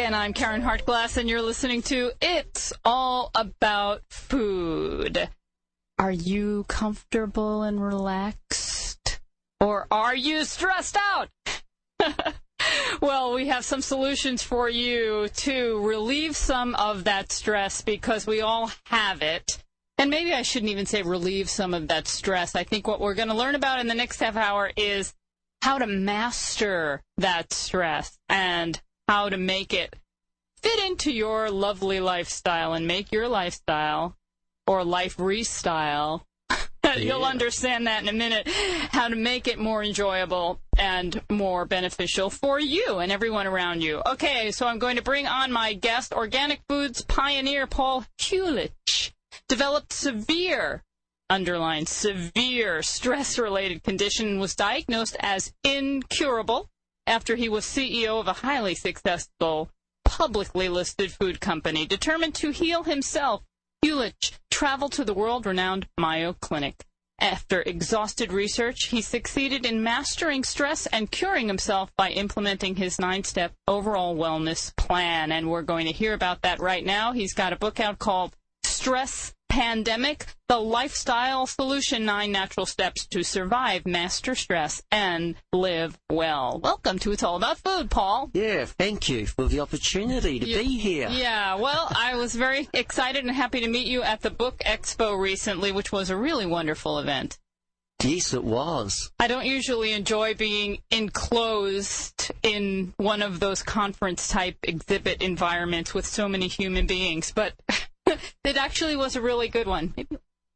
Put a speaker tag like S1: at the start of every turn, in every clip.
S1: and I'm Karen Hartglass, and you're listening to It's All About Food. Are you comfortable and relaxed? Or are you stressed out? Well, we have some solutions for you to relieve some of that stress, because we all have it. And maybe I shouldn't even say relieve some of that stress. I think what we're going to learn about in the next half hour is how to master that stress and how to make it fit into your lovely lifestyle and make your lifestyle or life restyle. You'll understand that in a minute, how to make it more enjoyable and more beneficial for you and everyone around you. Okay, so I'm going to bring on my guest, organic foods pioneer Paul Hulich. Developed severe, underlined severe, stress-related condition, was diagnosed as incurable after he was CEO of a highly successful, publicly listed food company. Determined to heal himself, Hulich traveled to the world-renowned Mayo Clinic. After exhausted research, he succeeded in mastering stress and curing himself by implementing his 9-step overall wellness plan. And we're going to hear about that right now. He's got a book out called Stress Pandemic, The Lifestyle Solution, 9 Natural Steps to Survive, Master Stress, and Live Well. Welcome to It's All About Food, Paul.
S2: Yeah, thank you for the opportunity to be here.
S1: Yeah, well, I was very excited and happy to meet you at the Book Expo recently, which was a really wonderful event.
S2: Yes, it was.
S1: I don't usually enjoy being enclosed in one of those conference-type exhibit environments with so many human beings, but it actually was a really good one. Maybe.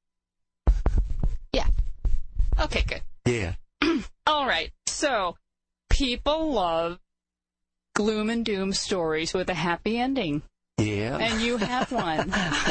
S1: Yeah. Okay, good.
S2: Yeah.
S1: All right. So, people love gloom and doom stories with a happy ending.
S2: Yeah.
S1: And you have one.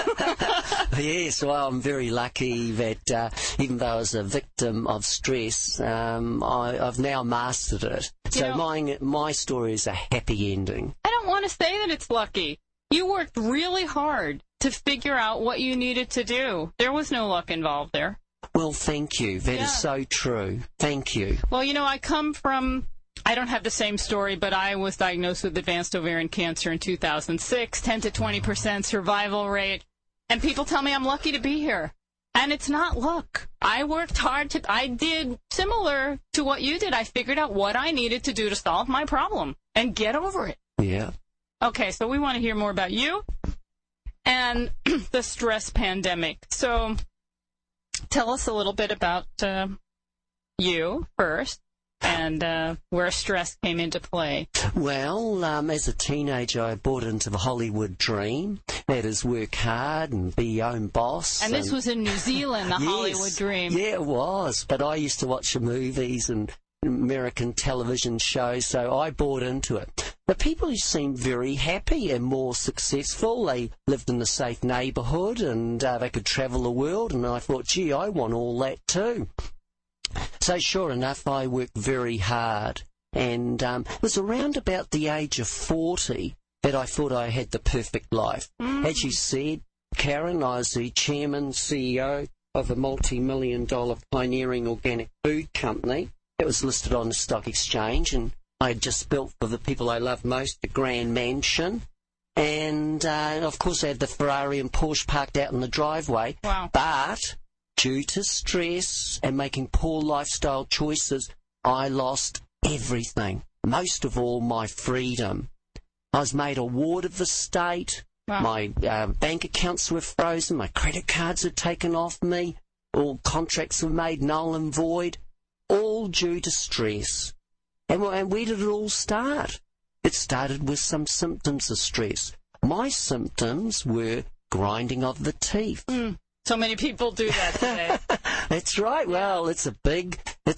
S2: Yes, well, I'm very lucky that even though I was a victim of stress, I've now mastered it. So my story is a happy ending.
S1: I don't want to say that it's lucky. You worked really hard to figure out what you needed to do. There was no luck involved there.
S2: Well, thank you. That is so true. Thank you.
S1: Well, I come from, I don't have the same story, but I was diagnosed with advanced ovarian cancer in 2006, 10 to 20% survival rate. And people tell me I'm lucky to be here. And it's not luck. I worked hard I did similar to what you did. I figured out what I needed to do to solve my problem and get over it.
S2: Yeah.
S1: Okay, so we want to hear more about you and the stress pandemic. So tell us a little bit about you first and where stress came into play.
S2: Well, as a teenager, I bought into the Hollywood dream. That is, work hard and be your own boss.
S1: And this was in New Zealand, the
S2: yes,
S1: Hollywood dream.
S2: Yeah, it was. But I used to watch the movies and American television shows, so I bought into it. The people seemed very happy and more successful. They lived in a safe neighbourhood and they could travel the world, and I thought, gee, I want all that too. So sure enough, I worked very hard, and it was around about the age of 40 that I thought I had the perfect life. As you said, Karen, I was the chairman, CEO of a multi-million-dollar pioneering organic food company. It was listed on the stock exchange, and I had just built for the people I love most a grand mansion. And, of course, I had the Ferrari and Porsche parked out in the driveway.
S1: Wow.
S2: But due to stress and making poor lifestyle choices, I lost everything, most of all my freedom. I was made a ward of the state. Wow. My bank accounts were frozen. My credit cards were taken off me. All contracts were made null and void, all due to stress. And where did it all start? It started with some symptoms of stress. My symptoms were grinding of the teeth.
S1: So many people do that today.
S2: That's right. Well, it's a big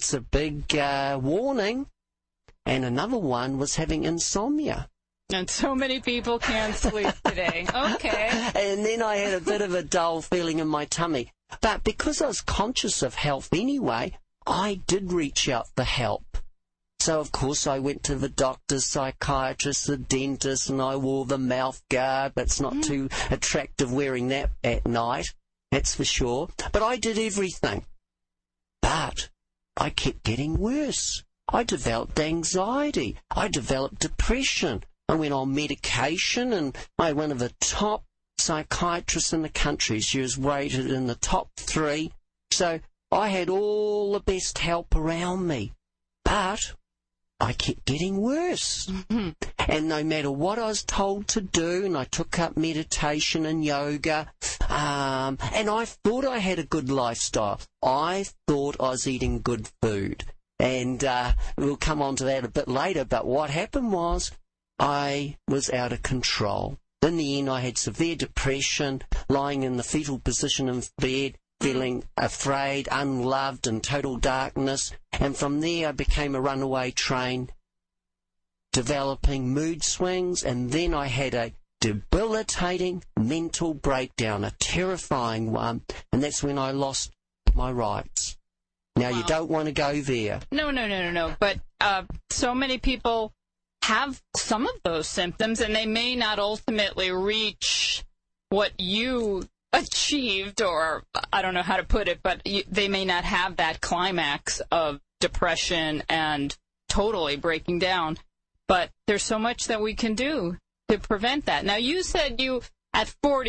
S2: warning. And another one was having insomnia.
S1: And so many people can't sleep today. Okay.
S2: And then I had a bit of a dull feeling in my tummy. But because I was conscious of health anyway, I did reach out for help. So, of course, I went to the doctor, psychiatrist, the dentist, and I wore the mouth guard. That's not too attractive wearing that at night, that's for sure. But I did everything. But I kept getting worse. I developed anxiety. I developed depression. I went on medication, and I had one of the top psychiatrists in the country. She was rated in the top 3. So I had all the best help around me. But I kept getting worse. Mm-hmm. And no matter what I was told to do, and I took up meditation and yoga, and I thought I had a good lifestyle. I thought I was eating good food. And we'll come on to that a bit later, but what happened was I was out of control. In the end, I had severe depression, lying in the fetal position in bed, feeling afraid, unloved, in total darkness. And from there, I became a runaway train, developing mood swings, and then I had a debilitating mental breakdown, a terrifying one, and that's when I lost my rights. Now, you don't want to go there.
S1: No. But so many people have some of those symptoms, and they may not ultimately reach what you achieved, or I don't know how to put it, but they may not have that climax of depression and totally breaking down. But there's so much that we can do to prevent that. Now, you said at 40,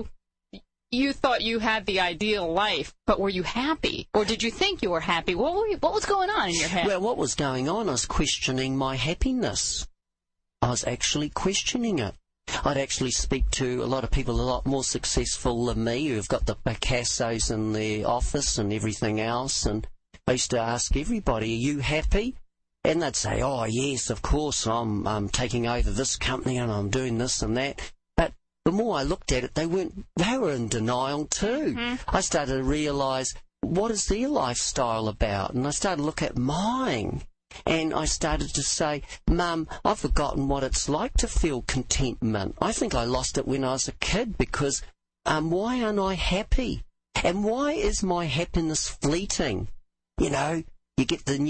S1: you thought you had the ideal life, but were you happy? Or did you think you were happy? What was going on in your head?
S2: Well, what was going on, I was questioning my happiness. I was actually questioning it. I'd actually speak to a lot of people a lot more successful than me, who've got the Picassos in their office and everything else, and I used to ask everybody, are you happy? And they'd say, oh, yes, of course, I'm taking over this company and I'm doing this and that. But the more I looked at it, they were in denial too. Mm-hmm. I started to realise, what is their lifestyle about? And I started to look at mine. And I started to say, Mum, I've forgotten what it's like to feel contentment. I think I lost it when I was a kid because why aren't I happy? And why is my happiness fleeting? You know, you get the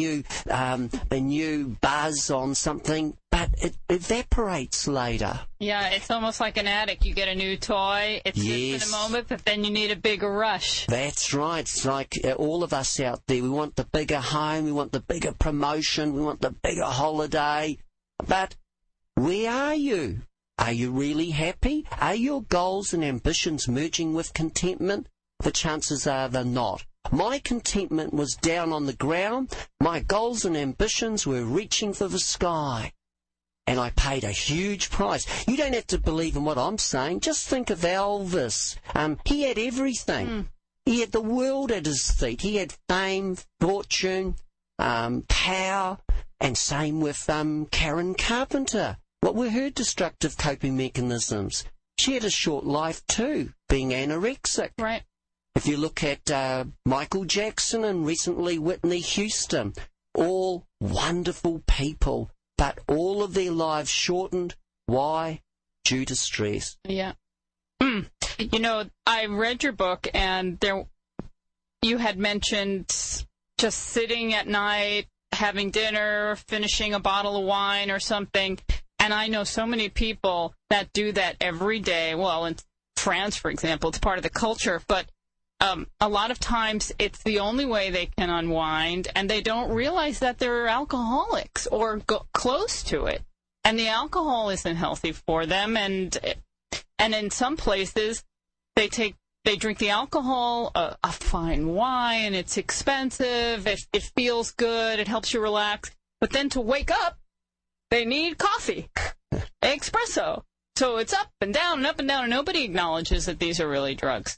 S2: new buzz on something, but it evaporates later.
S1: Yeah, it's almost like an addict. You get a new toy, it's just in a moment, but then you need a bigger rush.
S2: That's right. It's like all of us out there. We want the bigger home, we want the bigger promotion, we want the bigger holiday. But where are you? Are you really happy? Are your goals and ambitions merging with contentment? The chances are they're not. My contentment was down on the ground. My goals and ambitions were reaching for the sky. And I paid a huge price. You don't have to believe in what I'm saying. Just think of Elvis. He had everything. He had the world at his feet. He had fame, fortune, power, and same with Karen Carpenter. What were her destructive coping mechanisms? She had a short life too, being anorexic.
S1: Right.
S2: If you look at Michael Jackson and recently Whitney Houston, all wonderful people, but all of their lives shortened. Why? Due to stress.
S1: Yeah. You know, I read your book, and you had mentioned just sitting at night, having dinner, finishing a bottle of wine or something. And I know so many people that do that every day. Well, in France, for example, it's part of the culture, but a lot of times it's the only way they can unwind, and they don't realize that they're alcoholics or close to it. And the alcohol isn't healthy for them, and in some places they drink the alcohol, a fine wine, it's expensive, it feels good, it helps you relax. But then to wake up, they need coffee, espresso. So it's up and down and up and down, and nobody acknowledges that these are really drugs.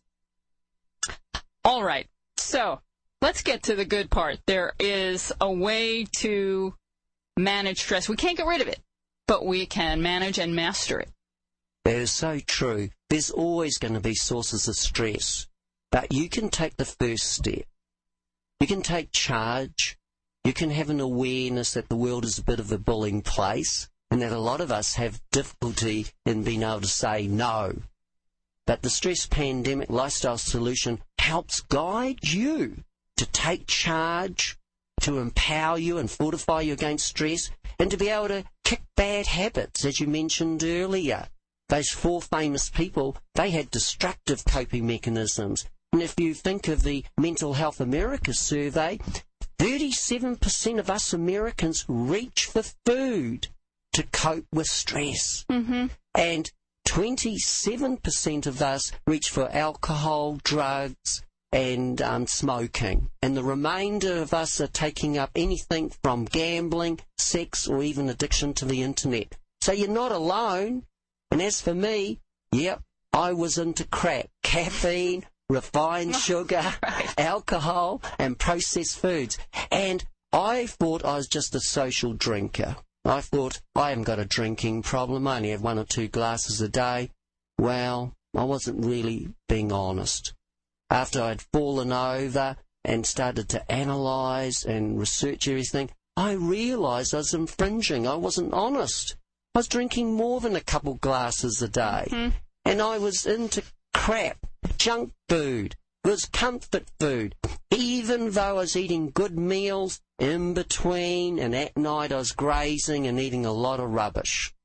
S1: All right, so let's get to the good part. There is a way to manage stress. We can't get rid of it, but we can manage and master it.
S2: That is so true. There's always going to be sources of stress, but you can take the first step. You can take charge. You can have an awareness that the world is a bit of a bullying place, and that a lot of us have difficulty in being able to say no. But the Stress Pandemic Lifestyle Solution helps guide you to take charge, to empower you and fortify you against stress, and to be able to kick bad habits, as you mentioned earlier. Those 4 famous people, they had destructive coping mechanisms. And if you think of the Mental Health America survey, 37% of us Americans reach for food. to cope with stress.
S1: Mm-hmm.
S2: And 27% of us reach for alcohol, drugs, and smoking. And the remainder of us are taking up anything from gambling, sex, or even addiction to the internet. So you're not alone. And as for me, yep, I was into crap, caffeine, refined sugar, alcohol, and processed foods. And I thought I was just a social drinker. I thought, I haven't got a drinking problem, I only have 1 or 2 glasses a day. Well, I wasn't really being honest. After I'd fallen over and started to analyse and research everything, I realised I was infringing. I wasn't honest. I was drinking more than a couple glasses a day. Mm-hmm. And I was into crap, junk food. It was comfort food. Even though I was eating good meals in between, and at night I was grazing and eating a lot of rubbish.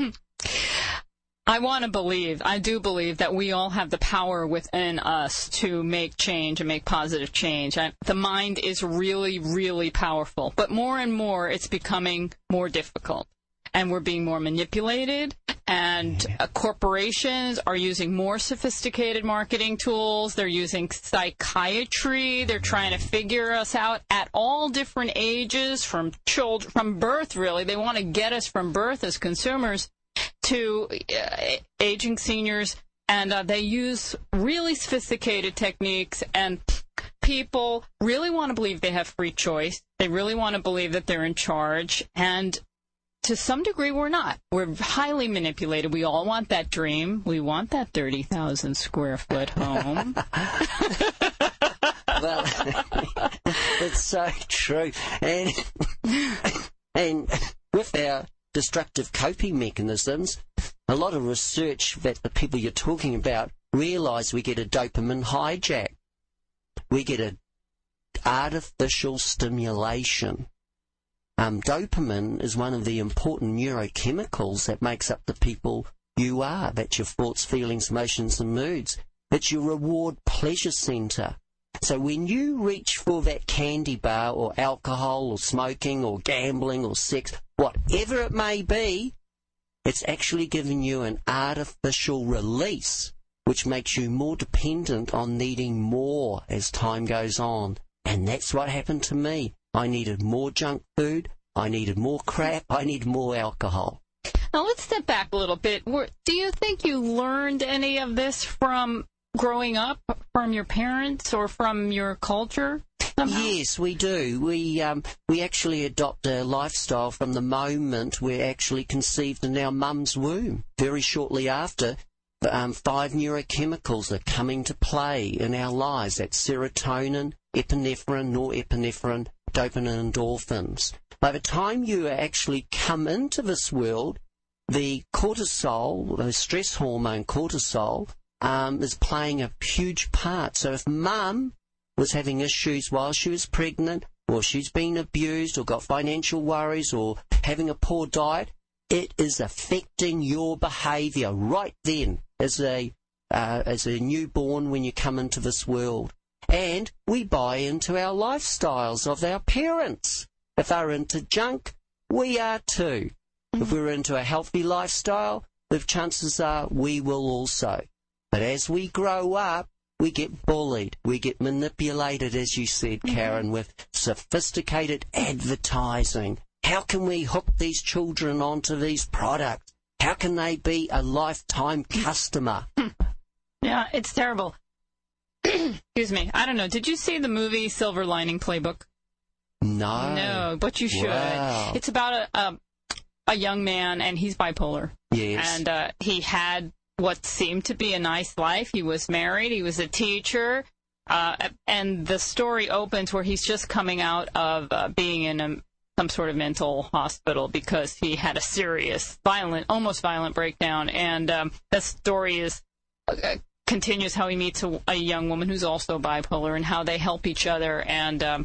S1: I do believe that we all have the power within us to make change and make positive change. The mind is really, really powerful. But more and more, it's becoming more difficult. And we're being more manipulated, and corporations are using more sophisticated marketing tools. They're using psychiatry. They're trying to figure us out at all different ages, from birth, really. They want to get us from birth as consumers to aging seniors, and they use really sophisticated techniques, and people really want to believe they have free choice. They really want to believe that they're in charge, and to some degree, we're not. We're highly manipulated. We all want that dream. We want that 30,000 square foot home.
S2: Well, it's so true. And with our destructive coping mechanisms, a lot of research that the people you're talking about realise we get a dopamine hijack. We get an artificial stimulation. Dopamine is one of the important neurochemicals that makes up the people you are. That's your thoughts, feelings, emotions, and moods. It's your reward pleasure centre. So when you reach for that candy bar or alcohol or smoking or gambling or sex, whatever it may be, it's actually giving you an artificial release, which makes you more dependent on needing more as time goes on. And that's what happened to me. I needed more junk food, I needed more crap, I needed more alcohol.
S1: Now let's step back a little bit. Do you think you learned any of this from growing up, from your parents or from your culture somehow?
S2: Yes, we do. We actually adopt a lifestyle from the moment we're actually conceived in our mum's womb. Very shortly after, 5 neurochemicals are coming to play in our lives. That's serotonin, epinephrine, norepinephrine, dopamine, and endorphins. By the time you actually come into this world, the cortisol, the stress hormone cortisol, is playing a huge part. So if mum was having issues while she was pregnant, or she's been abused, or got financial worries, or having a poor diet, it is affecting your behaviour right then as a newborn when you come into this world. And we buy into our lifestyles of our parents. If they're into junk, we are too. If we're into a healthy lifestyle, the chances are we will also. But as we grow up, we get bullied, we get manipulated, as you said, Karen, with sophisticated advertising. How can we hook these children onto these products? How can they be a lifetime customer?
S1: Yeah, it's terrible. Excuse me. I don't know. Did you see the movie Silver Lining Playbook?
S2: No.
S1: No, but you should.
S2: Wow.
S1: It's about a young man, and he's bipolar.
S2: Yes.
S1: And he had what seemed to be a nice life. He was married. He was a teacher. And the story opens where he's just coming out of being in some sort of mental hospital because he had a serious, almost violent breakdown. And the story is... continues how he meets a young woman who's also bipolar and how they help each other. And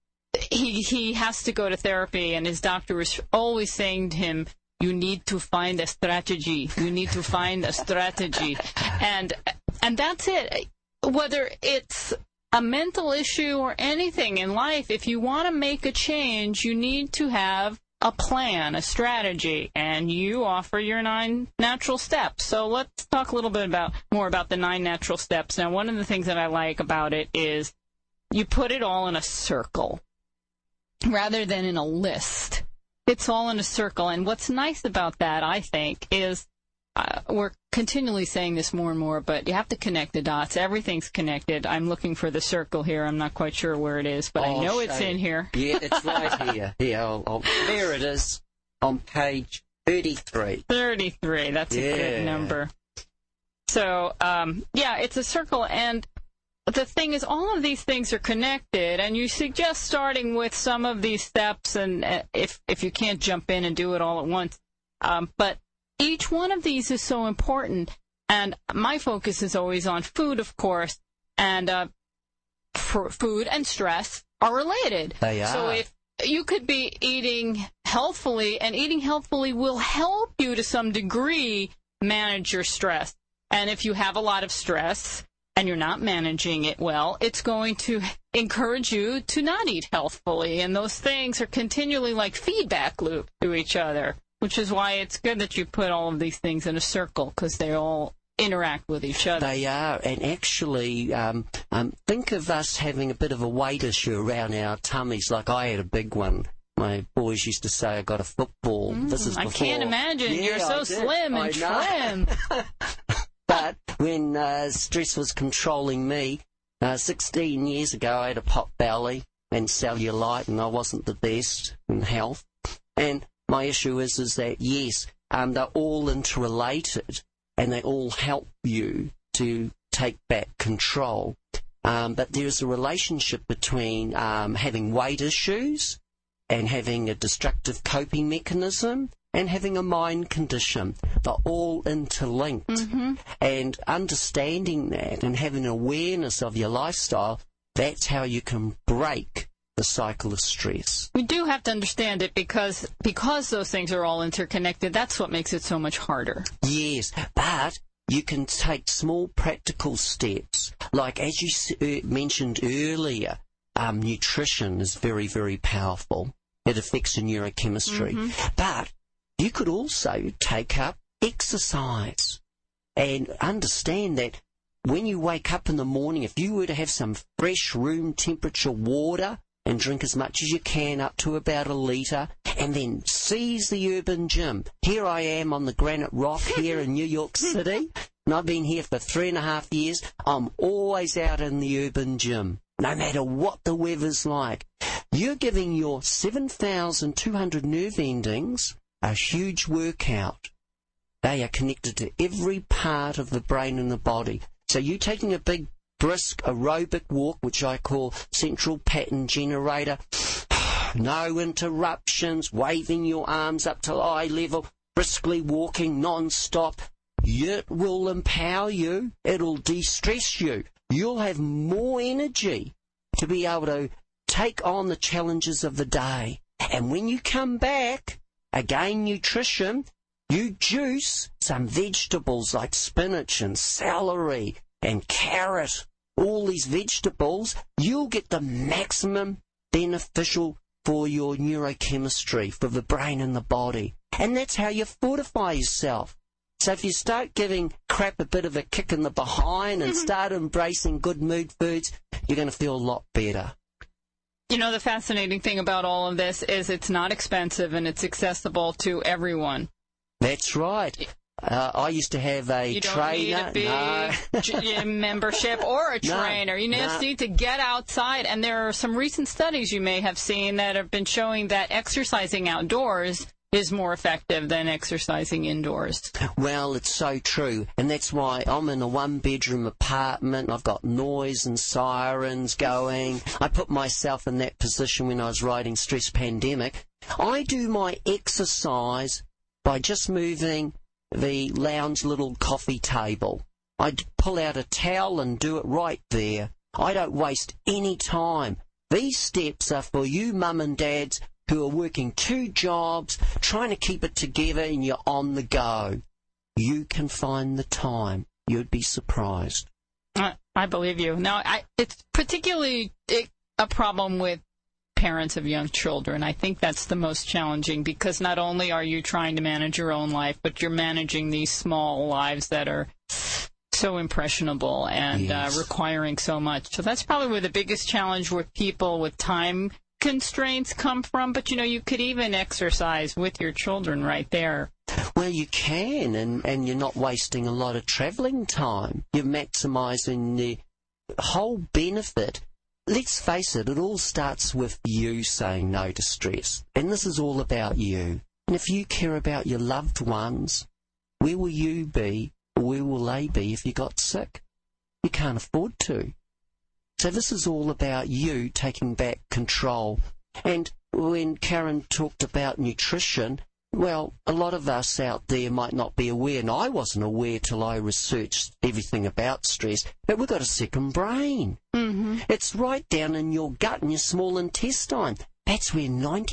S1: he has to go to therapy, and his doctor is always saying to him, you need to find a strategy. You need to find a strategy. And that's it. Whether it's a mental issue or anything in life, if you want to make a change, you need to have a plan, a strategy, and you offer your 9 natural steps. So let's talk a little bit more about the 9 natural steps. Now, one of the things that I like about it is you put it all in a circle rather than in a list. It's all in a circle. And what's nice about that, I think, is we're continually saying this more and more, but you have to connect the dots. Everything's connected. I'm looking for the circle here. I'm not quite sure where it is, but I know it's in here.
S2: Yeah, it's right here. Yeah, there it is on page 33.
S1: 33. That's a good number. So, it's a circle, and the thing is, all of these things are connected, and you suggest starting with some of these steps, and if you can't jump in and do it all at once, but each one of these is so important, and my focus is always on food, of course, and food and stress are related.
S2: They are.
S1: So if you could be eating healthfully, and eating healthfully will help you to some degree manage your stress. And if you have a lot of stress and you're not managing it well, it's going to encourage you to not eat healthfully, and those things are continually like feedback loop to each other. Which is why it's good that you put all of these things in a circle, because they all interact with each other.
S2: They are, and actually, think of us having a bit of a weight issue around our tummies, like I had a big one. My boys used to say I got a football. This is before.
S1: I can't imagine. You're so slim and trim.
S2: But when stress was controlling me, 16 years ago, I had a pot belly and cellulite, and I wasn't the best in health. And my issue is that, yes, they're all interrelated, and they all help you to take back control. But there's a relationship between having weight issues and having a destructive coping mechanism and having a mind condition. They're all interlinked. Mm-hmm. And understanding that and having awareness of your lifestyle, that's how you can break the cycle of stress.
S1: We do have to understand it because those things are all interconnected. That's what makes it so much harder.
S2: Yes, but you can take small practical steps. Like as you mentioned earlier, nutrition is very, very powerful. It affects the neurochemistry. Mm-hmm. But you could also take up exercise and understand that when you wake up in the morning, if you were to have some fresh room temperature water and drink as much as you can, up to about 1 litre, and then seize the urban gym. Here I am on the granite rock here in New York City, and I've been here for 3.5 years. I'm always out in the urban gym, no matter what the weather's like. You're giving your 7,200 nerve endings a huge workout. They are connected to every part of the brain and the body. So you're taking a big brisk aerobic walk, which I call central pattern generator. No interruptions, waving your arms up to eye level, briskly walking non-stop. It will empower you. It'll de-stress you. You'll have more energy to be able to take on the challenges of the day. And when you come back, again, nutrition, you juice some vegetables like spinach and celery and carrot, all these vegetables, you'll get the maximum beneficial for your neurochemistry, for the brain and the body. And that's how you fortify yourself. So if you start giving crap a bit of a kick in the behind and start embracing good mood foods, you're going to feel a lot better.
S1: You know, the fascinating thing about all of this is it's not expensive and it's accessible to everyone.
S2: That's right. I used to have a trainer.
S1: You don't need a big membership or a trainer. You just need to get outside. And there are some recent studies you may have seen that have been showing that exercising outdoors is more effective than exercising indoors.
S2: Well, it's so true. And that's why I'm in a one-bedroom apartment. I've got noise and sirens going. I put myself in that position when I was writing Stress Pandemic. I do my exercise by just moving the lounge little coffee table. I pull out a towel and do it right there. I don't waste any time. These steps are for you mum and dads who are working 2 jobs, trying to keep it together, and you're on the go. You can find the time. You'd be surprised.
S1: I believe you. Now, it's particularly a problem with parents of young children. I think that's the most challenging, because not only are you trying to manage your own life, but you're managing these small lives that are so impressionable and requiring so much. So that's probably where the biggest challenge with people with time constraints come from. But, you could even exercise with your children right there.
S2: Well, you can, and you're not wasting a lot of travelling time. You're maximising the whole benefit. Let's face it, it all starts with you saying no to stress. And this is all about you. And if you care about your loved ones, where will you be, or where will they be if you got sick? You can't afford to. So this is all about you taking back control. And when Karen talked about nutrition, well, a lot of us out there might not be aware, and I wasn't aware till I researched everything about stress, but we've got a second brain. Mm-hmm. It's right down in your gut and your small intestine. That's where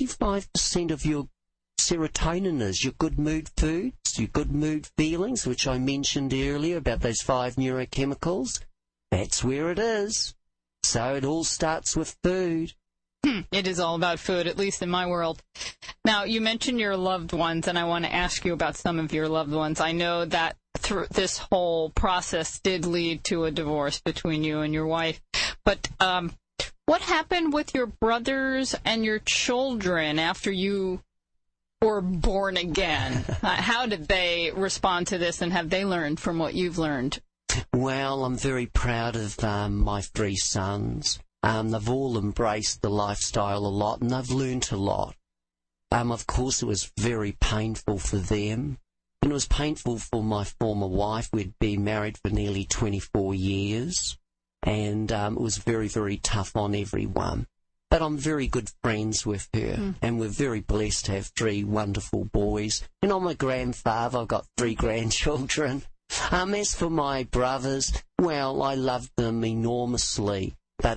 S2: 95% of your serotonin is, your good mood foods, your good mood feelings, which I mentioned earlier about those 5 neurochemicals. That's where it is. So it all starts with food.
S1: It is all about food, at least in my world. Now, you mentioned your loved ones, and I want to ask you about some of your loved ones. I know that through this whole process did lead to a divorce between you and your wife. But what happened with your brothers and your children after you were born again? How did they respond to this, and have they learned from what you've learned?
S2: Well, I'm very proud of my 3 sons. They've all embraced the lifestyle a lot, and they've learnt a lot. Of course, it was very painful for them, and it was painful for my former wife. We'd been married for nearly 24 years, and it was very, very tough on everyone. But I'm very good friends with her, and we're very blessed to have 3 wonderful boys. And I'm a grandfather. I've got 3 grandchildren. As for my brothers, well, I love them enormously. But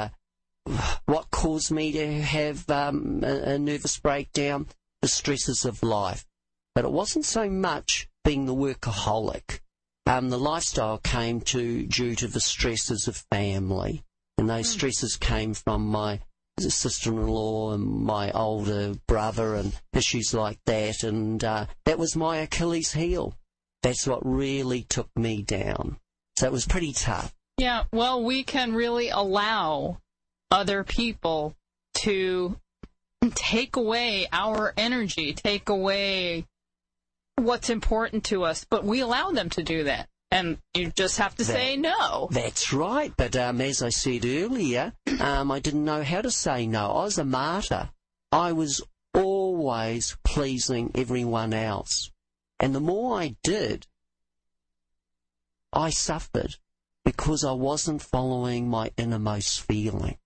S2: what caused me to have a nervous breakdown? The stresses of life. But it wasn't so much being the workaholic. The lifestyle came due to the stresses of family. And those stresses came from my sister-in-law and my older brother and issues like that. And that was my Achilles heel. That's what really took me down. So it was pretty tough.
S1: Yeah, well, we can really allow other people to take away our energy, take away what's important to us, but we allow them to do that. And you just have to say no.
S2: That's right. But as I said earlier, I didn't know how to say no. I was a martyr. I was always pleasing everyone else. And the more I did, I suffered because I wasn't following my innermost feeling.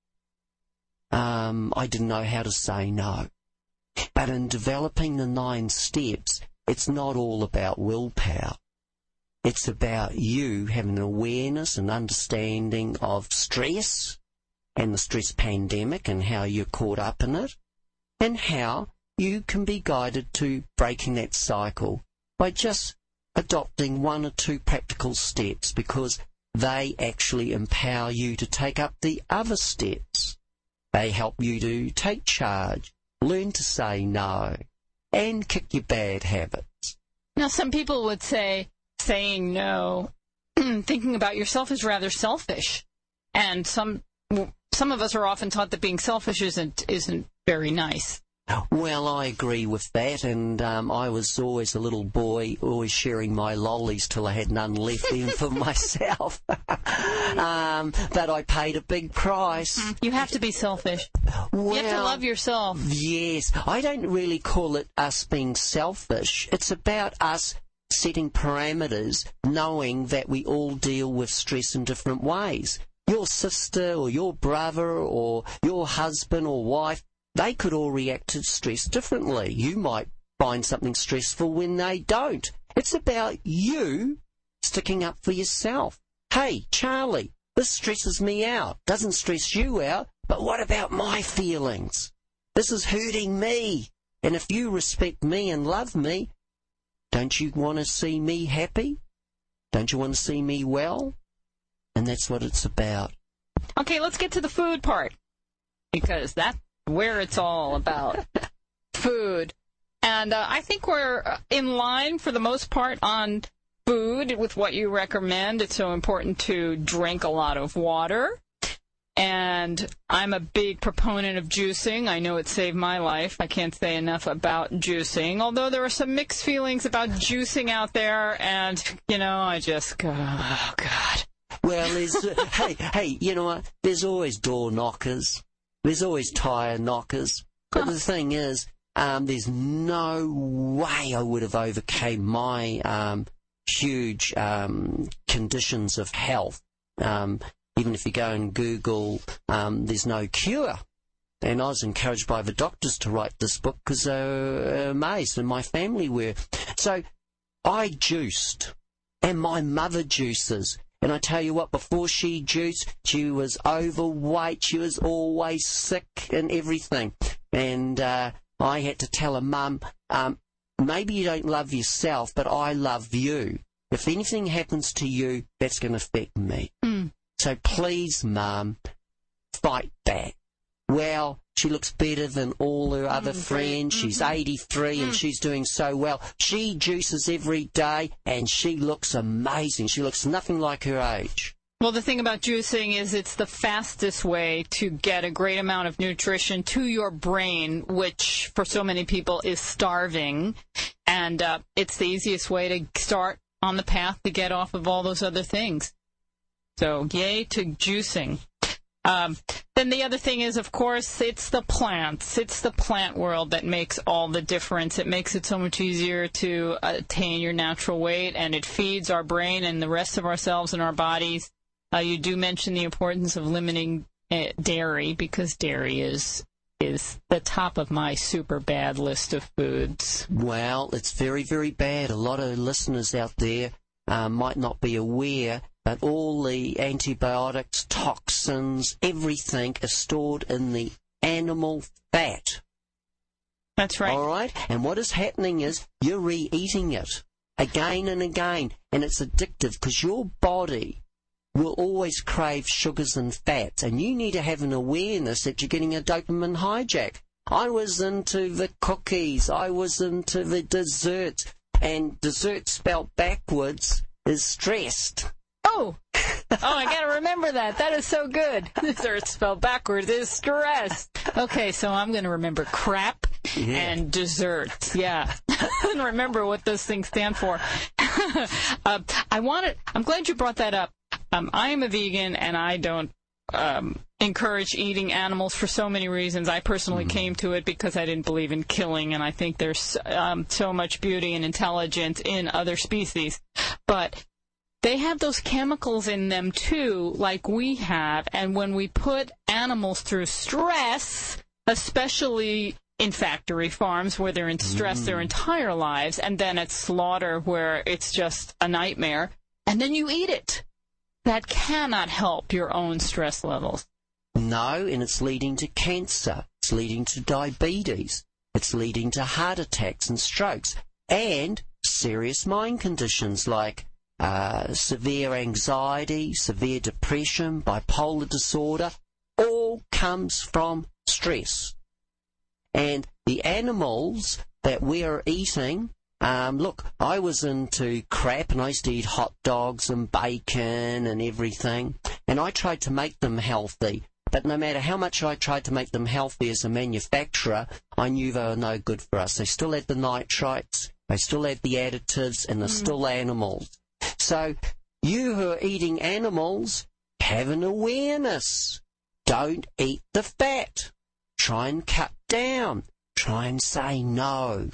S2: I didn't know how to say no. But in developing the 9 steps, it's not all about willpower. It's about you having an awareness and understanding of stress and the stress pandemic and how you're caught up in it, and how you can be guided to breaking that cycle by just adopting 1 or 2 practical steps, because they actually empower you to take up the other steps. They help you to take charge, learn to say no, and kick your bad habits.
S1: Now, some people would say saying no, thinking about yourself is rather selfish. And some of us are often taught that being selfish isn't very nice.
S2: Well, I agree with that, and I was always a little boy, always sharing my lollies till I had none left even for myself. But I paid a big price.
S1: You have to be selfish.
S2: Well,
S1: you have to love yourself.
S2: Yes. I don't really call it us being selfish. It's about us setting parameters, knowing that we all deal with stress in different ways. Your sister or your brother or your husband or wife, they could all react to stress differently. You might find something stressful when they don't. It's about you sticking up for yourself. Hey, Charlie, this stresses me out. Doesn't stress you out, but what about my feelings? This is hurting me. And if you respect me and love me, don't you want to see me happy? Don't you want to see me well? And that's what it's about.
S1: Okay, let's get to the food part, because that where it's all about food. And I think we're in line for the most part on food with what you recommend. It's so important to drink a lot of water. And I'm a big proponent of juicing. I know it saved my life. I can't say enough about juicing, although there are some mixed feelings about juicing out there. And, I just go, oh, God.
S2: Well, hey, you know what? There's always door knockers. There's always tire knockers. But the thing is, there's no way I would have overcame my huge conditions of health. Even if you go and Google, there's no cure. And I was encouraged by the doctors to write this book because they were amazed, and my family were. So I juiced, and my mother juices. And I tell you what, before she juiced, she was overweight. She was always sick and everything. And I had to tell her, Mum, maybe you don't love yourself, but I love you. If anything happens to you, that's going to affect me. So please, Mum, fight back. Well, she looks better than all her other friends. She's 83 and she's doing so well. She juices every day and she looks amazing. She looks nothing like her age.
S1: Well, the thing about juicing is it's the fastest way to get a great amount of nutrition to your brain, which for so many people is starving. And it's the easiest way to start on the path to get off of all those other things. So, yay to juicing. Then the other thing is, of course, it's the plants. It's the plant world that makes all the difference. It makes it so much easier to attain your natural weight, and it feeds our brain and the rest of ourselves and our bodies. You do mention the importance of limiting dairy, because dairy is the top of my super bad list of foods.
S2: Well, it's very, very bad. A lot of listeners out there might not be aware, but all the antibiotics, toxins, everything is stored in the animal fat.
S1: That's right.
S2: All right? And what is happening is you're re-eating it again and again, and it's addictive because your body will always crave sugars and fats, and you need to have an awareness that you're getting a dopamine hijack. I was into the cookies. I was into the desserts, and dessert spelled backwards is stressed.
S1: Oh, I got to remember that. That is so good. Dessert spelled backwards is stress. Okay, so I'm going to remember crap and desserts. Yeah. And remember what those things stand for. I'm glad you brought that up. I am a vegan, and I don't encourage eating animals for so many reasons. I personally came to it because I didn't believe in killing, and I think there's so much beauty and intelligence in other species. But they have those chemicals in them, too, like we have. And when we put animals through stress, especially in factory farms where they're in stress their entire lives, and then at slaughter where it's just a nightmare, and then you eat it, that cannot help your own stress levels.
S2: No, and it's leading to cancer. It's leading to diabetes. It's leading to heart attacks and strokes and serious mind conditions like severe anxiety, severe depression, bipolar disorder, all comes from stress. And the animals that we're eating, look, I was into crap and I used to eat hot dogs and bacon and everything, and I tried to make them healthy. But no matter how much I tried to make them healthy as a manufacturer, I knew they were no good for us. They still had the nitrites, they still had the additives, and they're still animals. So you who are eating animals, have an awareness. Don't eat the fat. Try and cut down. Try and say no.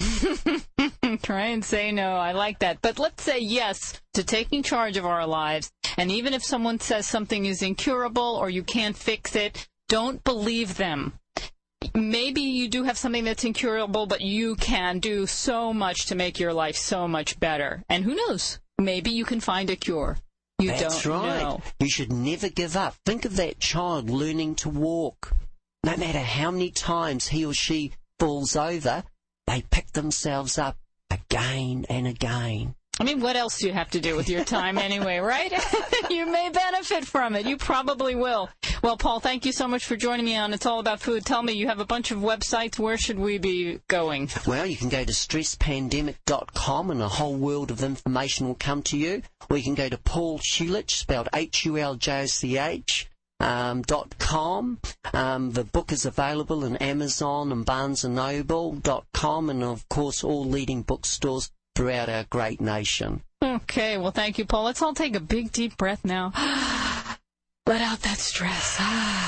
S1: Try and say no. I like that. But let's say yes to taking charge of our lives. And even if someone says something is incurable or you can't fix it, don't believe them. Maybe you do have something that's incurable, but you can do so much to make your life so much better. And who knows? Maybe you can find a cure.
S2: That's right.
S1: Know.
S2: You should never give up. Think of that child learning to walk. No matter how many times he or she falls over, they pick themselves up again and again.
S1: I mean, what else do you have to do with your time anyway, right? You may benefit from it. You probably will. Well, Paul, thank you so much for joining me on It's All About Food. Tell me, you have a bunch of websites. Where should we be going?
S2: Well, you can go to stresspandemic.com and a whole world of information will come to you. Or you can go to Paul Hulich, spelled HULJOCH. .com. The book is available in Amazon and BarnesandNoble.com and, of course, all leading bookstores throughout our great nation.
S1: Okay, well, thank you, Paul. Let's all take a big, deep breath now. Let out that stress.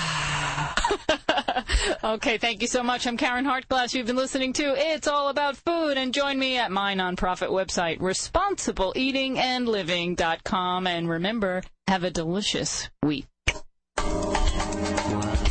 S1: Okay, thank you so much. I'm Karen Hartglass. You've been listening to It's All About Food, and join me at my nonprofit website, responsibleeatingandliving.com. And remember, have a delicious week.